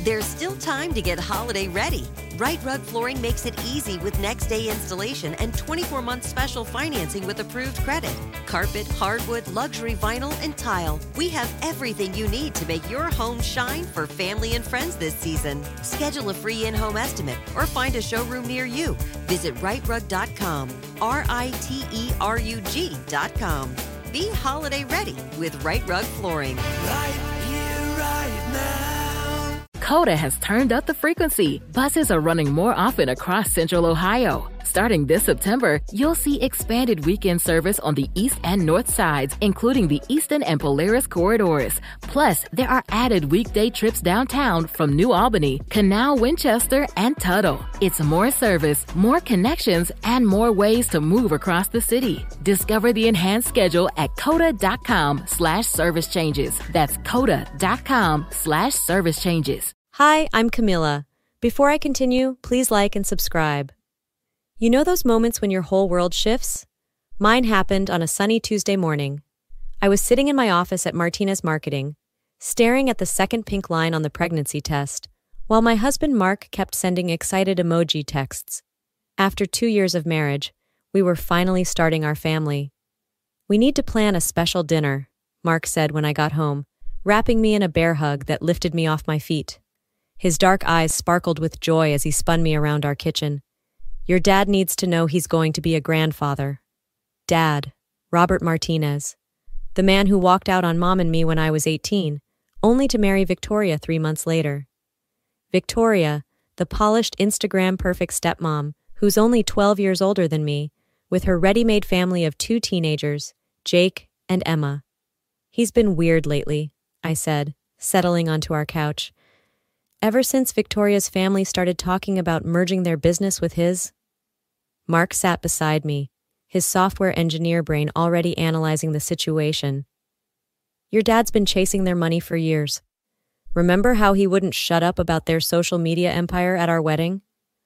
There's still time to get holiday ready. Right Rug Flooring makes it easy with next-day installation and 24-month special financing with approved credit. Carpet, hardwood, luxury vinyl, and tile. We have everything you need to make your home shine for family and friends this season. Schedule a free in-home estimate or find a showroom near you. Visit rightrug.com, RITERUG.com. Be holiday ready with Right Rug Flooring. Right here, right now. Coda has turned up the frequency. Buses are running more often across Central Ohio. Starting this September, you'll see expanded weekend service on the east and north sides, including the Easton and Polaris corridors. Plus, there are added weekday trips downtown from New Albany, Canal, Winchester, and Tuttle. It's more service, more connections, and more ways to move across the city. Discover the enhanced schedule at coda.com/service changes. That's coda.com/service changes. Hi, I'm Camilla. Before I continue, please like and subscribe. You know those moments when your whole world shifts? Mine happened on a sunny Tuesday morning. I was sitting in my office at Martinez Marketing, staring at the second pink line on the pregnancy test, while my husband Mark kept sending excited emoji texts. After 2 years of marriage, we were finally starting our family. "We need to plan a special dinner," Mark said when I got home, wrapping me in a bear hug that lifted me off my feet. His dark eyes sparkled with joy as he spun me around our kitchen. "Your dad needs to know he's going to be a grandfather." Dad, Robert Martinez, the man who walked out on Mom and me when I was 18, only to marry Victoria 3 months later. Victoria, the polished Instagram-perfect stepmom, who's only 12 years older than me, with her ready-made family of 2 teenagers, Jake and Emma. "He's been weird lately," I said, settling onto our couch. "Ever since Victoria's family started talking about merging their business with his." Mark sat beside me, his software engineer brain already analyzing the situation. "Your dad's been chasing their money for years. Remember how he wouldn't shut up about their social media empire at our wedding?"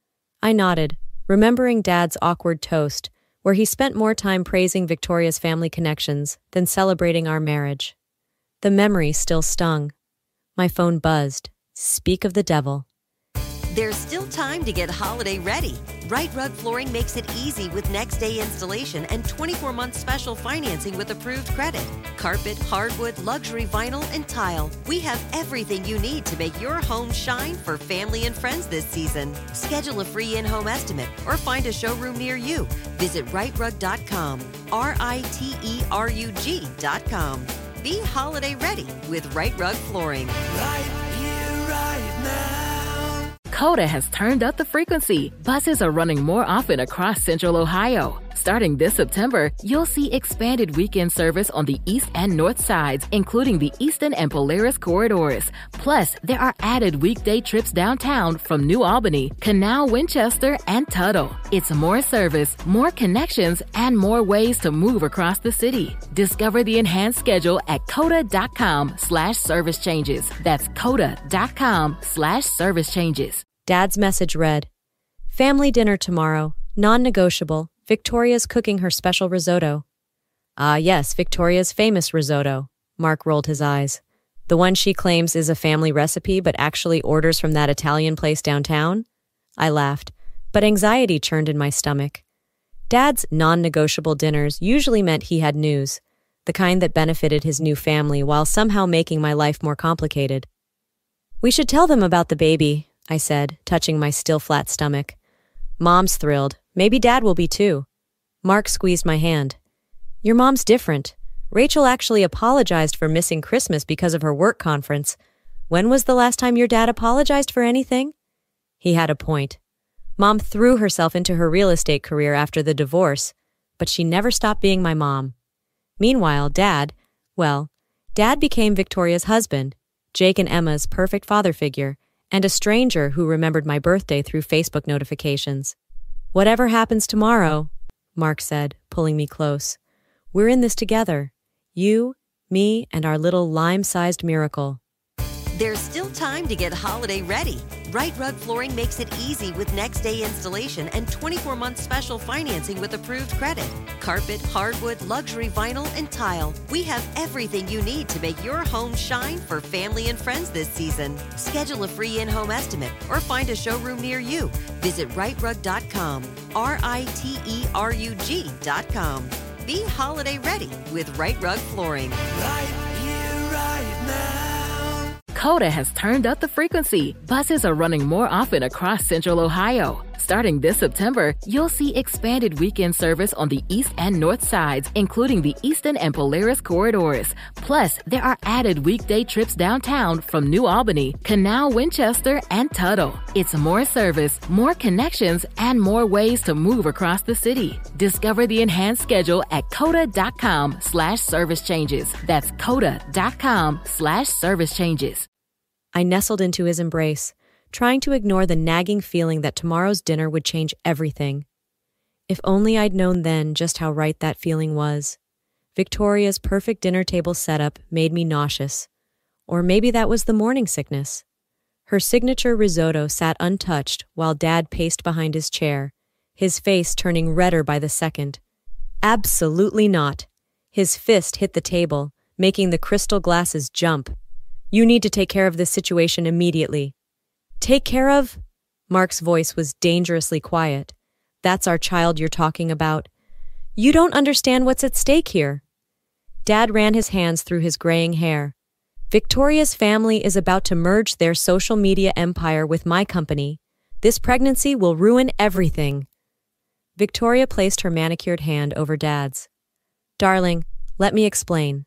I nodded, remembering Dad's awkward toast, where he spent more time praising Victoria's family connections than celebrating our marriage. The memory still stung. My phone buzzed. Speak of the devil. There's still time to get holiday ready. Right Rug Flooring makes it easy with next-day installation and 24-month special financing with approved credit. Carpet, hardwood, luxury vinyl, and tile. We have everything you need to make your home shine for family and friends this season. Schedule a free in-home estimate or find a showroom near you. Visit rightrug.com, RITERUG.com. Be holiday ready with Right Rug Flooring. Right here, right now. Coda has turned up the frequency. Buses are running more often across Central Ohio. Starting this September, you'll see expanded weekend service on the east and north sides, including the Easton and Polaris corridors. Plus, there are added weekday trips downtown from New Albany, Canal, Winchester, and Tuttle. It's more service, more connections, and more ways to move across the city. Discover the enhanced schedule at coda.com/service changes. That's coda.com/service changes. Dad's message read, "Family dinner tomorrow, non-negotiable. Victoria's cooking her special risotto." "Ah, yes, Victoria's famous risotto." Mark rolled his eyes. "The one she claims is a family recipe but actually orders from that Italian place downtown?" I laughed, but anxiety churned in my stomach. Dad's non-negotiable dinners usually meant he had news, the kind that benefited his new family while somehow making my life more complicated. "We should tell them about the baby," I said, touching my still flat stomach. "Mom's thrilled. Maybe Dad will be too." Mark squeezed my hand. "Your mom's different. Rachel actually apologized for missing Christmas because of her work conference. When was the last time your dad apologized for anything?" He had a point. Mom threw herself into her real estate career after the divorce, but she never stopped being my mom. Meanwhile, Dad became Victoria's husband, Jake and Emma's perfect father figure, and a stranger who remembered my birthday through Facebook notifications. "Whatever happens tomorrow," Mark said, pulling me close, "we're in this together. You, me, and our little lime-sized miracle." There's still time to get holiday ready. Right Rug Flooring makes it easy with next day installation and 24-month special financing with approved credit. Carpet, hardwood, luxury vinyl, and tile. We have everything you need to make your home shine for family and friends this season. Schedule a free in-home estimate or find a showroom near you. Visit rightrug.com, RITERUG.com. Be holiday ready with Right Rug Flooring. Right here, right now. Coda has turned up the frequency. Buses are running more often across Central Ohio. Starting this September, you'll see expanded weekend service on the east and north sides, including the Eastern and Polaris corridors. Plus, there are added weekday trips downtown from New Albany, Canal, Winchester, and Tuttle. It's more service, more connections, and more ways to move across the city. Discover the enhanced schedule at coda.com/service changes. That's coda.com/service changes. I nestled into his embrace, trying to ignore the nagging feeling that tomorrow's dinner would change everything. If only I'd known then just how right that feeling was. Victoria's perfect dinner table setup made me nauseous. Or maybe that was the morning sickness. Her signature risotto sat untouched while Dad paced behind his chair, his face turning redder by the second. Absolutely not. His fist hit the table, making the crystal glasses jump. You need to take care of this situation immediately. Take care of? Mark's voice was dangerously quiet. That's our child you're talking about. You don't understand what's at stake here. Dad ran his hands through his graying hair. Victoria's family is about to merge their social media empire with my company. This pregnancy will ruin everything. Victoria placed her manicured hand over Dad's. Darling, let me explain.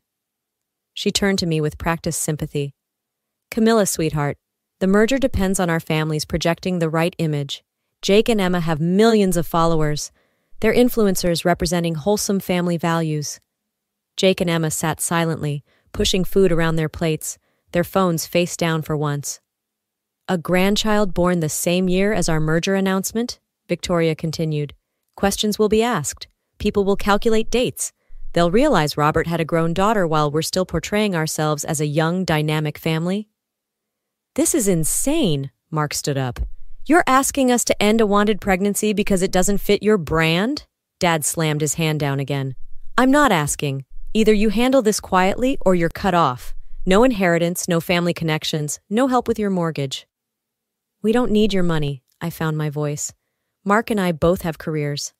She turned to me with practiced sympathy. Camilla, sweetheart, the merger depends on our families projecting the right image. Jake and Emma have millions of followers. They're influencers representing wholesome family values. Jake and Emma sat silently, pushing food around their plates, their phones face down for once. A grandchild born the same year as our merger announcement? Victoria continued. Questions will be asked. People will calculate dates. They'll realize Robert had a grown daughter while we're still portraying ourselves as a young, dynamic family. This is insane, Mark stood up. You're asking us to end a wanted pregnancy because it doesn't fit your brand? Dad slammed his hand down again. I'm not asking. Either you handle this quietly or you're cut off. No inheritance, no family connections, no help with your mortgage. We don't need your money, I found my voice. Mark and I both have careers.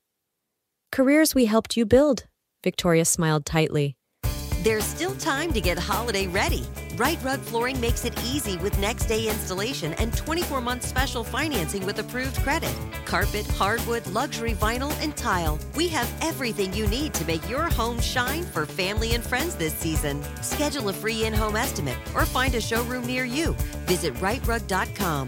Careers we helped you build. Victoria smiled tightly. There's still time to get holiday ready. Right Rug Flooring makes it easy with next day installation and 24-month special financing with approved credit. Carpet, hardwood, luxury vinyl, and tile. We have everything you need to make your home shine for family and friends this season. Schedule a free in-home estimate or find a showroom near you. Visit rightrug.com,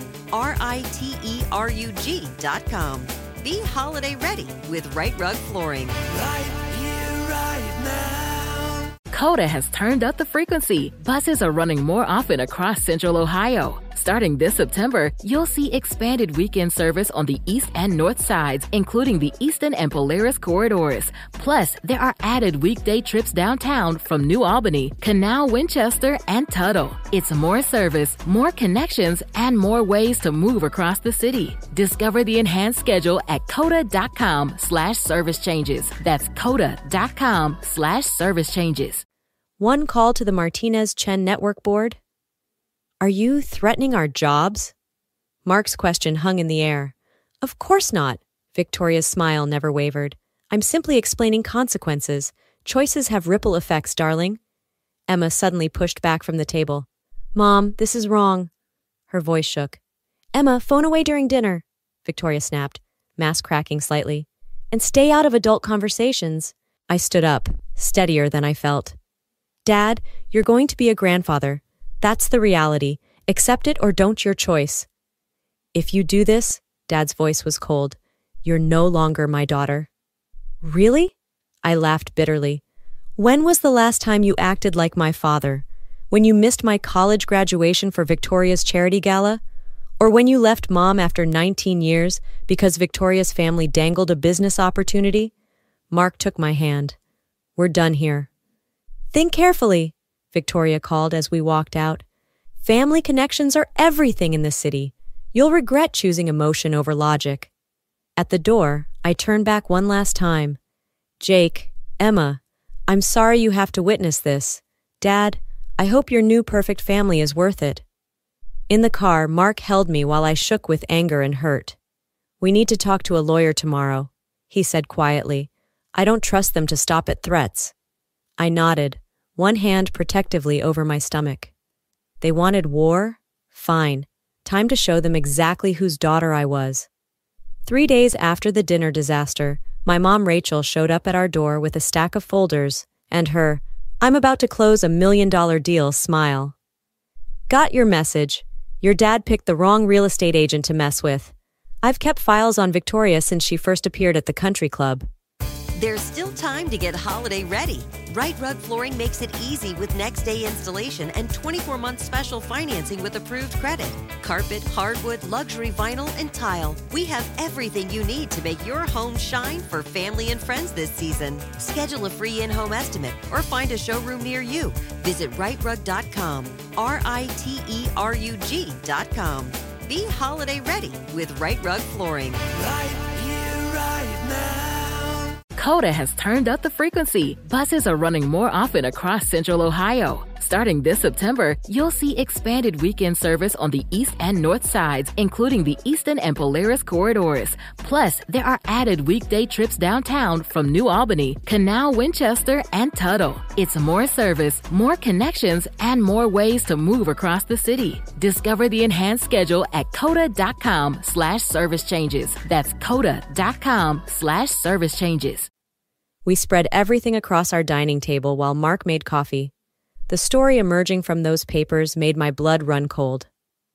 RITERUG.com. Be holiday ready with Right Rug Flooring. Right here, right now. Coda has turned up the frequency. Buses are running more often across Central Ohio. Starting this September, you'll see expanded weekend service on the east and north sides, including the Eastern and Polaris corridors. Plus, there are added weekday trips downtown from New Albany, Canal, Winchester, and Tuttle. It's more service, more connections, and more ways to move across the city. Discover the enhanced schedule at coda.com/service changes. That's coda.com/service changes. One call to the Martinez-Chen Network Board? Are you threatening our jobs? Mark's question hung in the air. Of course not. Victoria's smile never wavered. I'm simply explaining consequences. Choices have ripple effects, darling. Emma suddenly pushed back from the table. Mom, this is wrong. Her voice shook. Emma, phone away during dinner, Victoria snapped, mask cracking slightly. And stay out of adult conversations. I stood up, steadier than I felt. Dad, you're going to be a grandfather. That's the reality. Accept it or don't, your choice. If you do this, Dad's voice was cold, you're no longer my daughter. Really? I laughed bitterly. When was the last time you acted like my father? When you missed my college graduation for Victoria's charity gala? Or when you left Mom after 19 years because Victoria's family dangled a business opportunity? Mark took my hand. We're done here. Think carefully, Victoria called as we walked out. Family connections are everything in this city. You'll regret choosing emotion over logic. At the door, I turn back one last time. Jake, Emma, I'm sorry you have to witness this. Dad, I hope your new perfect family is worth it. In the car, Mark held me while I shook with anger and hurt. We need to talk to a lawyer tomorrow, he said quietly. I don't trust them to stop at threats. I nodded, one hand protectively over my stomach. They wanted war? Fine. Time to show them exactly whose daughter I was. 3 days after the dinner disaster, my mom Rachel showed up at our door with a stack of folders and her, I'm about to close $1 million deal smile. Got your message. Your dad picked the wrong real estate agent to mess with. I've kept files on Victoria since she first appeared at the country club. There's still time to get holiday ready. Right Rug Flooring makes it easy with next day installation and 24-month special financing with approved credit. Carpet, hardwood, luxury vinyl, and tile. We have everything you need to make your home shine for family and friends this season. Schedule a free in-home estimate or find a showroom near you. Visit rightrug.com, RITERUG.com. Be holiday ready with Right Rug Flooring. Right here, right now. Coda has turned up the frequency. Buses are running more often across Central Ohio. Starting this September, you'll see expanded weekend service on the east and north sides, including the Eastern and Polaris corridors. Plus, there are added weekday trips downtown from New Albany, Canal, Winchester, and Tuttle. It's more service, more connections, and more ways to move across the city. Discover the enhanced schedule at coda.com/service changes. That's coda.com/service changes. We spread everything across our dining table while Mark made coffee. The story emerging from those papers made my blood run cold.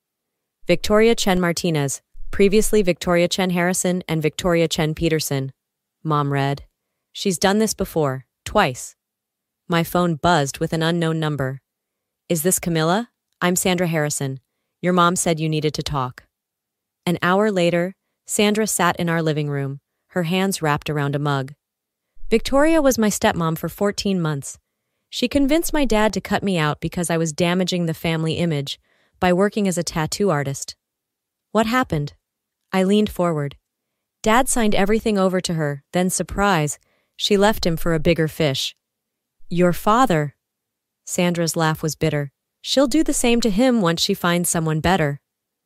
Victoria Chen Martinez, previously Victoria Chen Harrison and Victoria Chen Peterson. Mom read. She's done this before, twice. My phone buzzed with an unknown number. Is this Camilla? I'm Sandra Harrison. Your mom said you needed to talk. An hour later, Sandra sat in our living room, her hands wrapped around a mug. Victoria was my stepmom for 14 months. She convinced my dad to cut me out because I was damaging the family image by working as a tattoo artist. What happened? I leaned forward. Dad signed everything over to her, then surprise, she left him for a bigger fish. Your father? Sandra's laugh was bitter. She'll do the same to him once she finds someone better.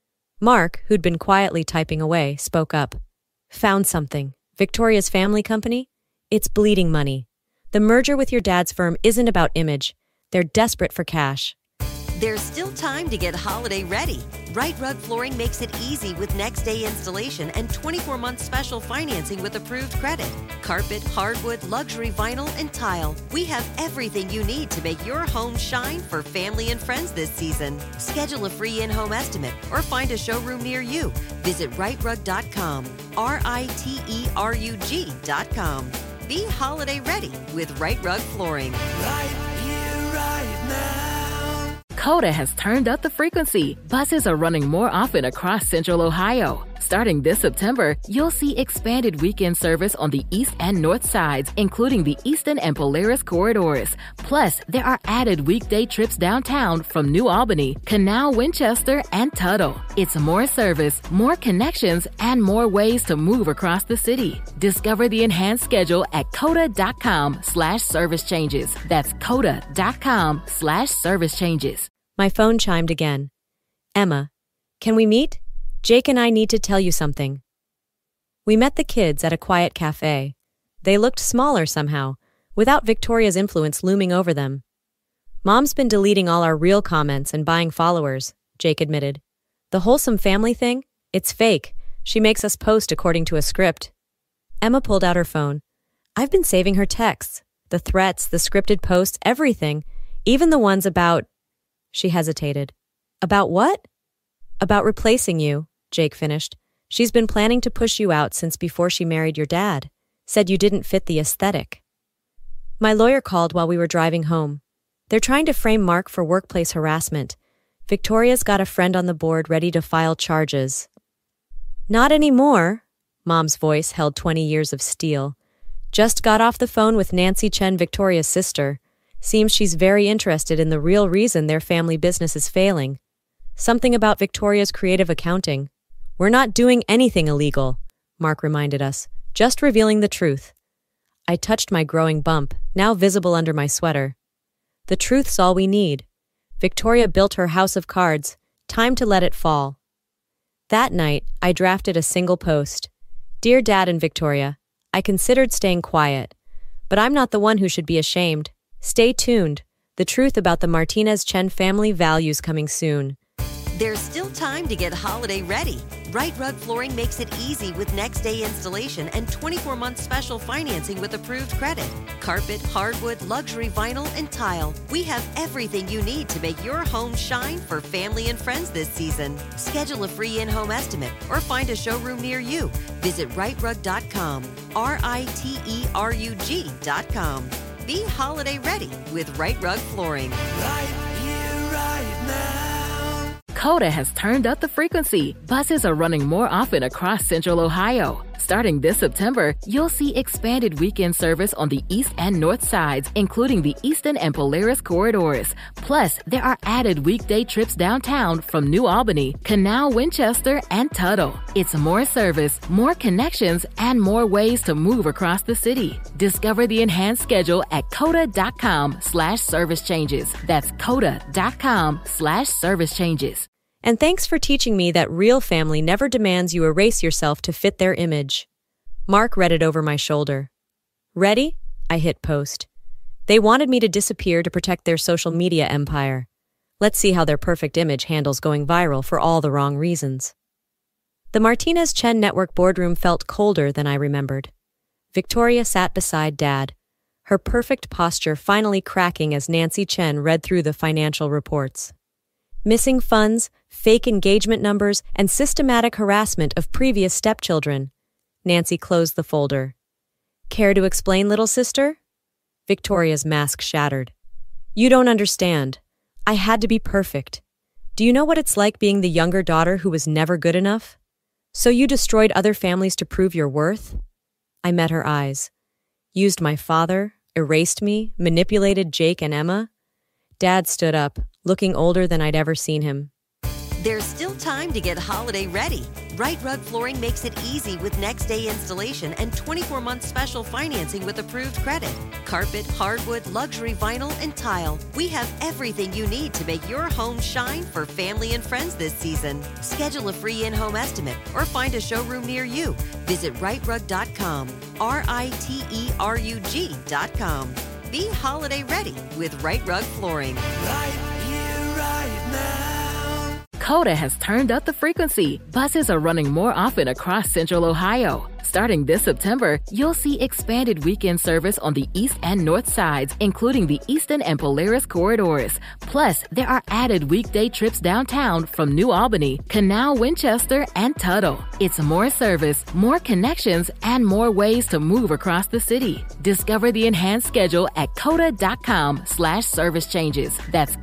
Mark, who'd been quietly typing away, spoke up. Found something. Victoria's family company? It's bleeding money. The merger with your dad's firm isn't about image. They're desperate for cash. There's still time to get holiday ready. Right Rug Flooring makes it easy with next day installation and 24-month special financing with approved credit. Carpet, hardwood, luxury vinyl, and tile. We have everything you need to make your home shine for family and friends this season. Schedule a free in-home estimate or find a showroom near you. Visit rightrug.com, RITERUG.com. Be holiday ready with Right Rug Flooring. Right here, right now. Coda has turned up the frequency. Buses are running more often across Central Ohio. Starting this September, you'll see expanded weekend service on the east and north sides, including the Eastern and Polaris corridors. Plus, there are added weekday trips downtown from New Albany, Canal, Winchester, and Tuttle. It's more service, more connections, and more ways to move across the city. Discover the enhanced schedule at coda.com/service changes. That's coda.com/service changes. My phone chimed again. Emma, can we meet? Jake and I need to tell you something. We met the kids at a quiet cafe. They looked smaller somehow, without Victoria's influence looming over them. Mom's been deleting all our real comments and buying followers, Jake admitted. The wholesome family thing? It's fake. She makes us post according to a script. Emma pulled out her phone. I've been saving her texts, the threats, the scripted posts, everything, even the ones about... She hesitated. About what? About replacing you, Jake finished. She's been planning to push you out since before she married your dad. Said you didn't fit the aesthetic. My lawyer called while we were driving home. They're trying to frame Mark for workplace harassment. Victoria's got a friend on the board ready to file charges. Not anymore. Mom's voice held 20 years of steel. Just got off the phone with Nancy Chen, Victoria's sister. Seems she's very interested in the real reason their family business is failing. Something about Victoria's creative accounting, We're not doing anything illegal, Mark reminded us, just revealing the truth. I touched my growing bump, now visible under my sweater. The truth's all we need. Victoria built her house of cards. Time to let it fall. That night, I drafted a single post. Dear Dad and Victoria, I considered staying quiet, but I'm not the one who should be ashamed. Stay tuned. The truth about the Martinez Chen family values coming soon. There's still time to get holiday ready. Right Rug Flooring makes it easy with next-day installation and 24-month special financing with approved credit. Carpet, hardwood, luxury vinyl, and tile. We have everything you need to make your home shine for family and friends this season. Schedule a free in-home estimate or find a showroom near you. Visit rightrug.com, RITERUG.com. Be holiday ready with Right Rug Flooring. Right here, right now. Coda has turned up the frequency. Buses are running more often across Central Ohio. Starting this September, you'll see expanded weekend service on the east and north sides, including the Eastern and Polaris corridors. Plus, there are added weekday trips downtown from New Albany, Canal, Winchester, and Tuttle. It's more service, more connections, and more ways to move across the city. Discover the enhanced schedule at coda.com/service changes. That's coda.com/service changes. And thanks for teaching me that real family never demands you erase yourself to fit their image. Mark read it over my shoulder. Ready? I hit post. They wanted me to disappear to protect their social media empire. Let's see how their perfect image handles going viral for all the wrong reasons. The Martinez Chen Network boardroom felt colder than I remembered. Victoria sat beside Dad, her perfect posture finally cracking as Nancy Chen read through the financial reports. Missing funds, fake engagement numbers, and systematic harassment of previous stepchildren. Nancy closed the folder. Care to explain, little sister? Victoria's mask shattered. You don't understand. I had to be perfect. Do you know what it's like being the younger daughter who was never good enough? So you destroyed other families to prove your worth? I met her eyes. Used my father, erased me, manipulated Jake and Emma? Dad stood up, looking older than I'd ever seen him. There's still time to get holiday ready. Right Rug Flooring makes it easy with next-day installation and 24-month special financing with approved credit. Carpet, hardwood, luxury vinyl, and tile. We have everything you need to make your home shine for family and friends this season. Schedule a free in-home estimate or find a showroom near you. Visit rightrug.com, RITERUG.com. Be holiday ready with Right Rug Flooring. Right here, right now. Coda has turned up the frequency. Buses are running more often across Central Ohio. Starting this September, you'll see expanded weekend service on the east and north sides, including the Eastern and Polaris corridors. Plus, there are added weekday trips downtown from New Albany, Canal, Winchester, and Tuttle. It's more service, more connections, and more ways to move across the city. Discover the enhanced schedule at coda.com/service changes. That's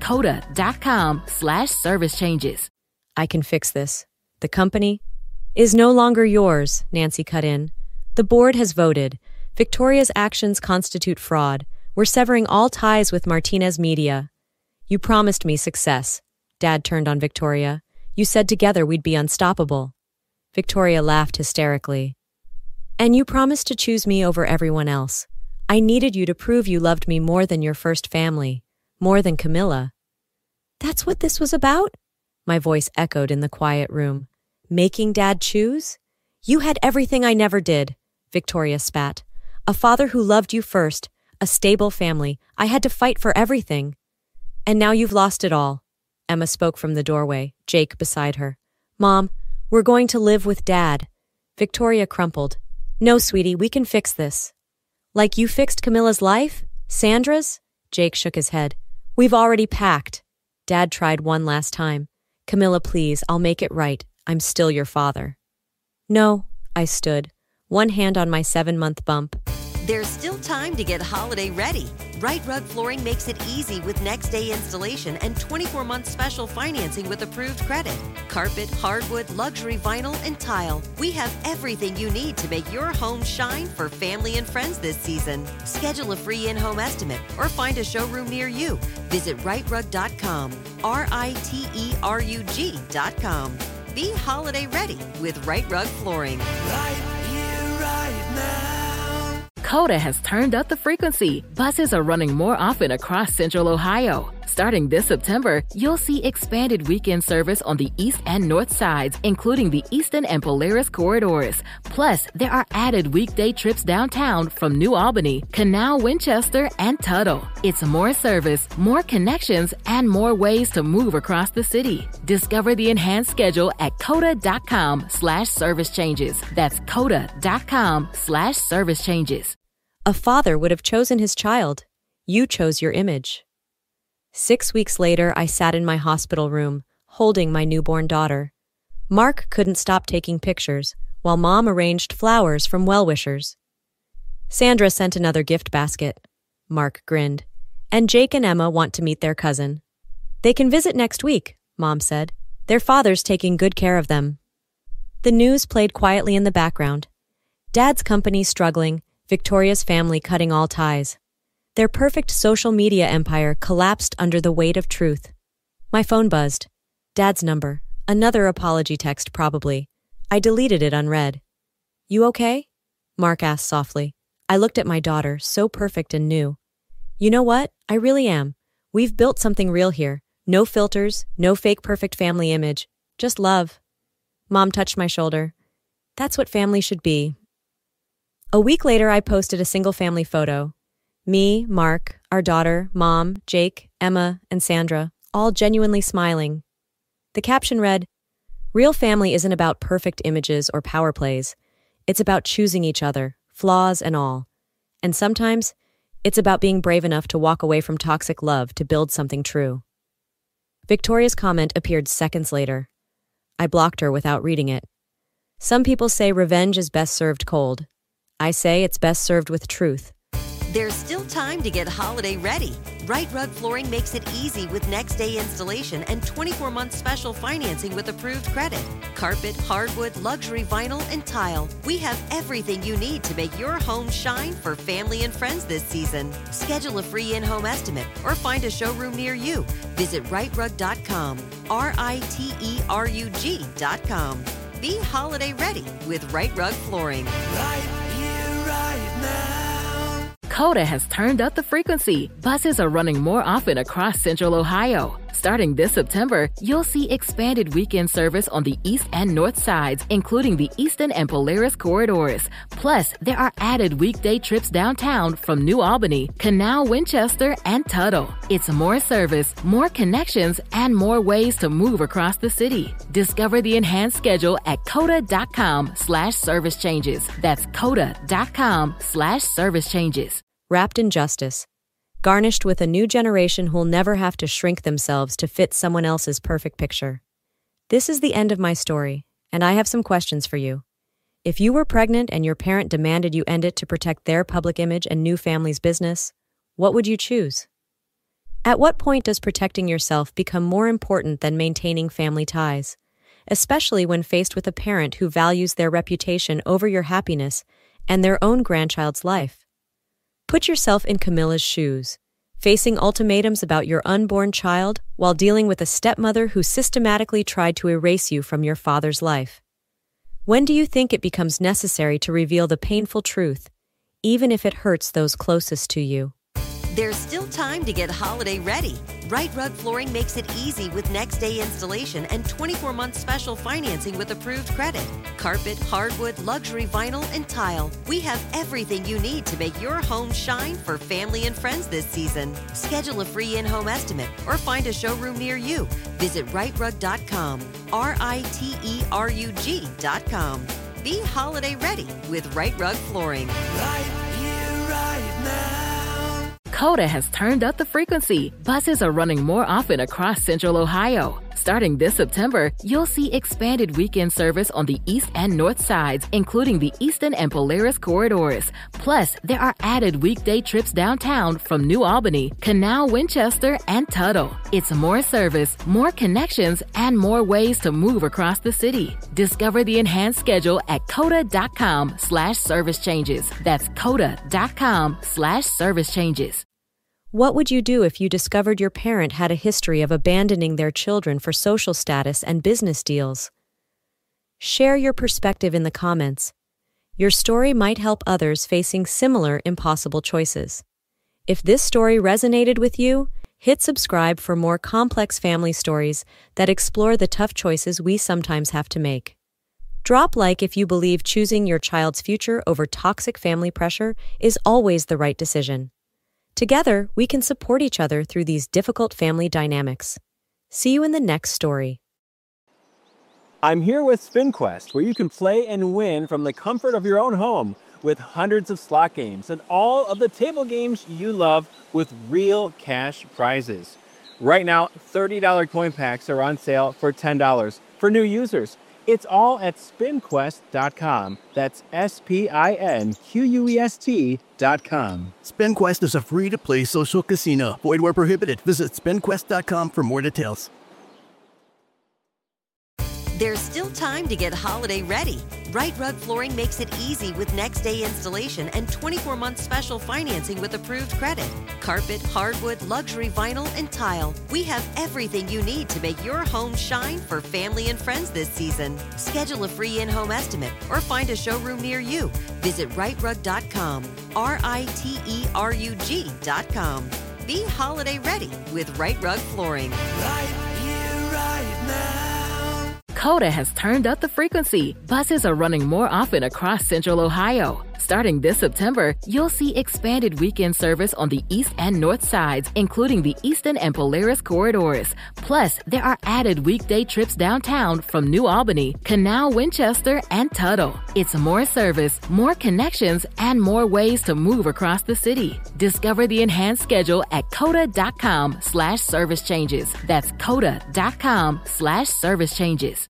coda.com/service changes. I can fix this. The company is no longer yours, Nancy cut in. The board has voted. Victoria's actions constitute fraud. We're severing all ties with Martinez Media. You promised me success. Dad turned on Victoria. You said together we'd be unstoppable. Victoria laughed hysterically. And you promised to choose me over everyone else. I needed you to prove you loved me more than your first family, more than Camilla. That's what this was about? My voice echoed in the quiet room. Making Dad choose? You had everything I never did, Victoria spat. A father who loved you first, a stable family. I had to fight for everything. And now you've lost it all. Emma spoke from the doorway, Jake beside her. Mom, we're going to live with Dad. Victoria crumpled. No, sweetie, we can fix this. Like you fixed Camilla's life? Sandra's? Jake shook his head. We've already packed. Dad tried one last time. Camilla, please, I'll make it right. I'm still your father. No, I stood, one hand on my 7-month bump. There's still time to get holiday ready. Right Rug Flooring makes it easy with next-day installation and 24-month special financing with approved credit. Carpet, hardwood, luxury vinyl, and tile. We have everything you need to make your home shine for family and friends this season. Schedule a free in-home estimate or find a showroom near you. Visit rightrug.com, RITERUG.com. Be holiday ready with Right Rug Flooring. Right here, right now. Coda has turned up the frequency. Buses are running more often across Central Ohio. Starting this September, you'll see expanded weekend service on the east and north sides, including the Eastern and Polaris corridors. Plus, there are added weekday trips downtown from New Albany, Canal, Winchester, and Tuttle. It's more service, more connections, and more ways to move across the city. Discover the enhanced schedule at coda.com/service changes. That's coda.com/service changes. A father would have chosen his child. You chose your image. 6 weeks later, I sat in my hospital room, holding my newborn daughter. Mark couldn't stop taking pictures, while Mom arranged flowers from well-wishers. Sandra sent another gift basket. Mark grinned. And Jake and Emma want to meet their cousin. They can visit next week, Mom said. Their father's taking good care of them. The news played quietly in the background. Dad's company struggling, Victoria's family cutting all ties. Their perfect social media empire collapsed under the weight of truth. My phone buzzed. Dad's number. Another apology text, probably. I deleted it unread. You okay? Mark asked softly. I looked at my daughter, so perfect and new. You know what? I really am. We've built something real here. No filters, no fake perfect family image. Just love. Mom touched my shoulder. That's what family should be. A week later, I posted a single family photo. Me, Mark, our daughter, Mom, Jake, Emma, and Sandra, all genuinely smiling. The caption read, "Real family isn't about perfect images or power plays. It's about choosing each other, flaws and all. And sometimes, it's about being brave enough to walk away from toxic love to build something true." Victoria's comment appeared seconds later. I blocked her without reading it. Some people say revenge is best served cold. I say it's best served with truth. There's still time to get holiday ready. Right Rug Flooring makes it easy with next day installation and 24-month special financing with approved credit. Carpet, hardwood, luxury vinyl, and tile. We have everything you need to make your home shine for family and friends this season. Schedule a free in-home estimate or find a showroom near you. Visit rightrug.com, RITERUG.com. Be holiday ready with Right Rug Flooring. Right here, right now. Coda has turned up the frequency. Buses are running more often across Central Ohio. Starting this September, you'll see expanded weekend service on the east and north sides, including the Eastern and Polaris corridors. Plus, there are added weekday trips downtown from New Albany, Canal, Winchester, and Tuttle. It's more service, more connections, and more ways to move across the city. Discover the enhanced schedule at coda.com/service changes. That's coda.com/service changes. Wrapped in justice. Garnished with a new generation who'll never have to shrink themselves to fit someone else's perfect picture. This is the end of my story, and I have some questions for you. If you were pregnant and your parent demanded you end it to protect their public image and new family's business, what would you choose? At what point does protecting yourself become more important than maintaining family ties, especially when faced with a parent who values their reputation over your happiness and their own grandchild's life? Put yourself in Camilla's shoes, facing ultimatums about your unborn child while dealing with a stepmother who systematically tried to erase you from your father's life. When do you think it becomes necessary to reveal the painful truth, even if it hurts those closest to you? There's still time to get holiday ready. Right Rug Flooring makes it easy with next day installation and 24-month special financing with approved credit. Carpet, hardwood, luxury vinyl, and tile. We have everything you need to make your home shine for family and friends this season. Schedule a free in-home estimate or find a showroom near you. Visit rightrug.com, RITERUG.com. Be holiday ready with Right Rug Flooring. Right here, right now. Coda has turned up the frequency. Buses are running more often across Central Ohio. Starting this September, you'll see expanded weekend service on the east and north sides, including the Eastern and Polaris corridors. Plus, there are added weekday trips downtown from New Albany, Canal, Winchester, and Tuttle. It's more service, more connections, and more ways to move across the city. Discover the enhanced schedule at coda.com/service changes. That's coda.com/service changes. What would you do if you discovered your parent had a history of abandoning their children for social status and business deals? Share your perspective in the comments. Your story might help others facing similar impossible choices. If this story resonated with you, hit subscribe for more complex family stories that explore the tough choices we sometimes have to make. Drop like if you believe choosing your child's future over toxic family pressure is always the right decision. Together, we can support each other through these difficult family dynamics. See you in the next story. I'm here with SpinQuest, where you can play and win from the comfort of your own home with hundreds of slot games and all of the table games you love with real cash prizes. Right now, $30 coin packs are on sale for $10 for new users. It's all at SpinQuest.com. That's SpinQuest.com. SpinQuest is a free-to-play social casino. Void where prohibited. Visit SpinQuest.com for more details. There's still time to get holiday ready. Right Rug Flooring makes it easy with next day installation and 24-month special financing with approved credit. Carpet, hardwood, luxury vinyl, and tile. We have everything you need to make your home shine for family and friends this season. Schedule a free in-home estimate or find a showroom near you. Visit rightrug.com, RITERUG.com. Be holiday ready with Right Rug Flooring. Right here, right now. Coda has turned up the frequency. Buses are running more often across Central Ohio. Starting this September, you'll see expanded weekend service on the east and north sides, including the Eastern and Polaris corridors. Plus, there are added weekday trips downtown from New Albany, Canal, Winchester, and Tuttle. It's more service, more connections, and more ways to move across the city. Discover the enhanced schedule at coda.com/service changes. That's coda.com/service changes.